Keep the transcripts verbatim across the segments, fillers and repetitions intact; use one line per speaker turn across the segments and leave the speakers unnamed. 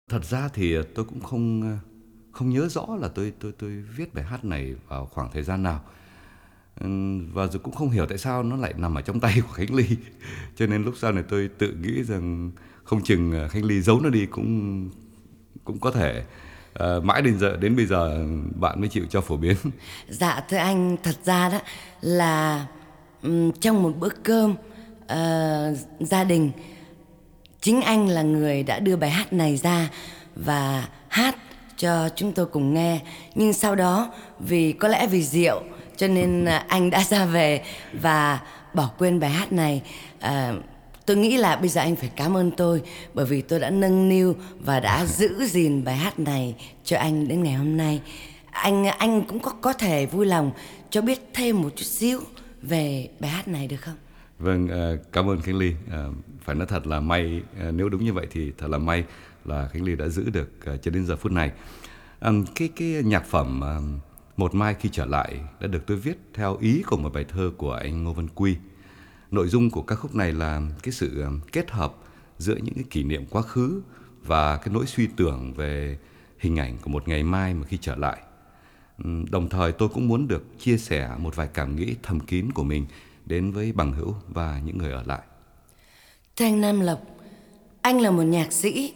Thật ra thì, ờ, tôi cũng không, ơ, không nhớ rõ là tôi tôi tôi viết bài hát này vào khoảng thời gian nào. Ừm, và rồi cũng không hiểu tại sao nó lại nằm ở trong tay của Khánh Ly. Cho nên lúc sau này tôi tự nghĩ rằng không chừng, ờ, Khánh Ly giấu nó đi cũng cũng có thể. Ờ, mãi đến giờ đến bây giờ bạn mới chịu cho phổ biến.
Dạ thưa anh, thật ra đó là ừm, trong một bữa cơm ờ, gia đình, chính anh là người đã đưa bài hát này ra và hát cho chúng tôi cùng nghe. Nhưng sau đó vì có lẽ vì rượu cho nên à, anh đã ra về và bỏ quên bài hát này. À, tôi nghĩ là bây giờ anh phải cảm ơn tôi, bởi vì tôi đã nâng niu và đã giữ gìn bài hát này cho anh đến ngày hôm nay. Anh anh cũng có có thể vui lòng cho biết thêm một chút xíu về bài hát này được không?
Vâng, ờ, cảm ơn Khánh Ly. Ờ, phải nói thật là may, ờ, nếu đúng như vậy thì thật là may là Khánh Ly đã giữ được ờ, cho đến giờ phút này. Ừm, cái cái nhạc phẩm ờ, Một Mai Khi Trở Lại đã được tôi viết theo ý của một bài thơ của anh Ngô Văn Quy. Nội dung của ca khúc này là cái sự ờ, kết hợp giữa những cái kỷ niệm quá khứ và cái nỗi suy tưởng về hình ảnh của một ngày mai mà khi trở lại. Ừm, Đồng thời tôi cũng muốn được chia sẻ một vài cảm nghĩ thầm kín của mình đến với bằng hữu và những người ở lại.
Thưa anh Nam Lộc, anh là một nhạc sĩ,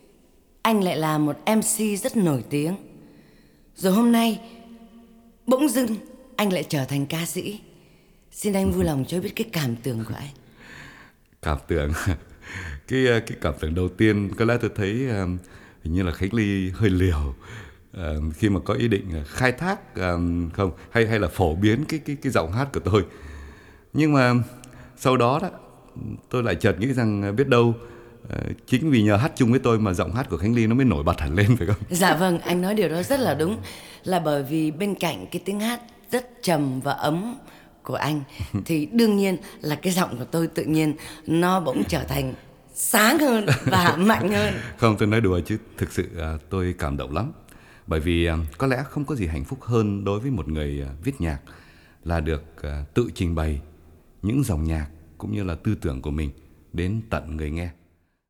anh lại là một em xê rất nổi tiếng. Rồi hôm nay, bỗng dưng anh lại trở thành ca sĩ. Xin anh vui lòng cho biết cái cảm tưởng của anh.
Cảm tưởng cái ờ, cái cảm tưởng đầu tiên có lẽ tôi thấy ờ, hình như là Khánh Ly hơi liều ờ, khi mà có ý định ờ, khai thác ờ, không hay hay là phổ biến cái cái cái giọng hát của tôi. Nhưng mà sau đó đó tôi lại chợt nghĩ rằng ờ, biết đâu ờ, chính vì nhờ hát chung với tôi mà giọng hát của Khánh Ly nó mới nổi bật hẳn lên phải không?
Dạ vâng, anh nói điều đó rất là đúng. Là bởi vì bên cạnh cái tiếng hát rất trầm và ấm của anh, thì đương nhiên là cái giọng của tôi tự nhiên nó bỗng trở thành sáng hơn và mạnh hơn.
Không, tôi nói đùa chứ thực sự à, tôi cảm động lắm. Bởi vì à, có lẽ không có gì hạnh phúc hơn đối với một người à, viết nhạc là được à, tự trình bày những dòng nhạc cũng như là tư tưởng của mình đến tận người nghe.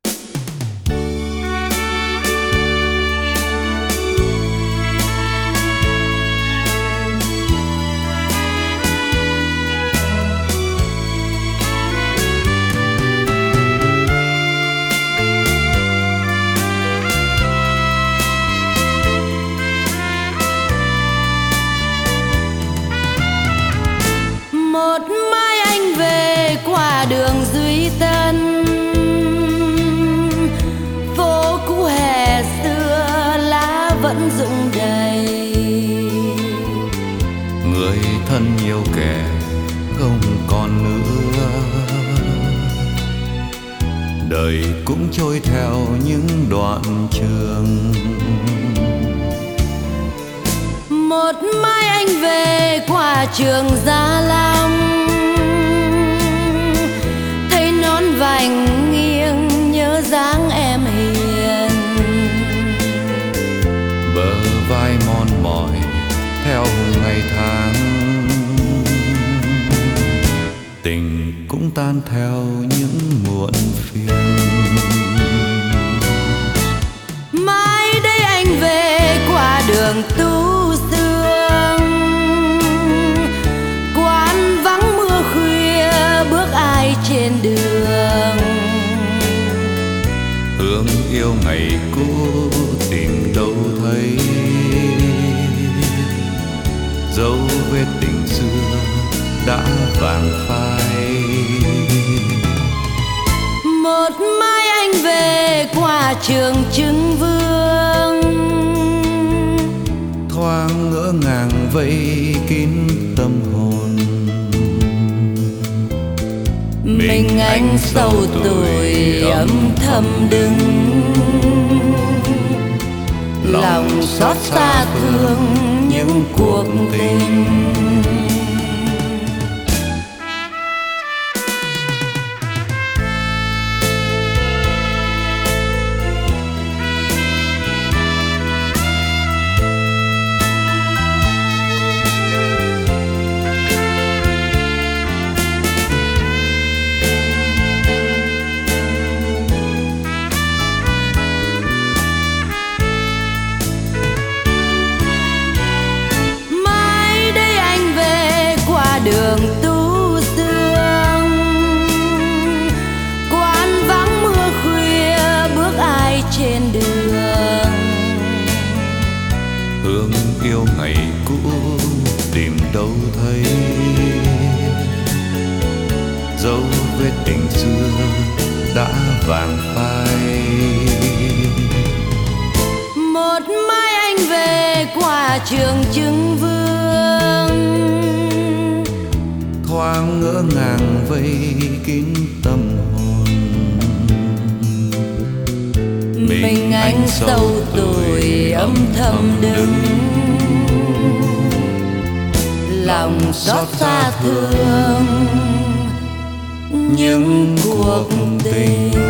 Một mai anh về qua đường Duy Tân, phố cũ hè xưa lá vẫn rụng đầy.
Người thân nhiều kẻ không còn nữa, đời cũng trôi theo những đoạn trường.
Một mai anh về qua trường Gia Long, thấy nón vành nghiêng nhớ dáng em hiền.
Bờ vai mòn mỏi theo ngày tháng, tình cũng tan theo những muộn phiền.
Mai đây anh về qua đường Tu Sương, quán vắng mưa khuya bước ai trên đường.
Hương yêu ngày cũ tìm đâu thấy, dấu vết tình xưa đã vàng phai.
Một mai anh về qua trường Trưng Vương,
Thoáng ngỡ ngàng vây kín tâm hồn.
mình anh sâu tuổi âm thầm đứng, lòng xót xa thương những cuộc tình. đường tu sương. Quán vắng mưa khuya bước ai trên đường.
Hương yêu ngày cũ tìm đâu thấy, dấu vết tình xưa đã vàng phai.
Một mai anh về qua trường Trưng Vương,
thoáng ngỡ ngàng vây kín tâm hồn.
mình, mình anh sâu tuổi âm thầm đứng, lòng xót xa thương những cuộc tình.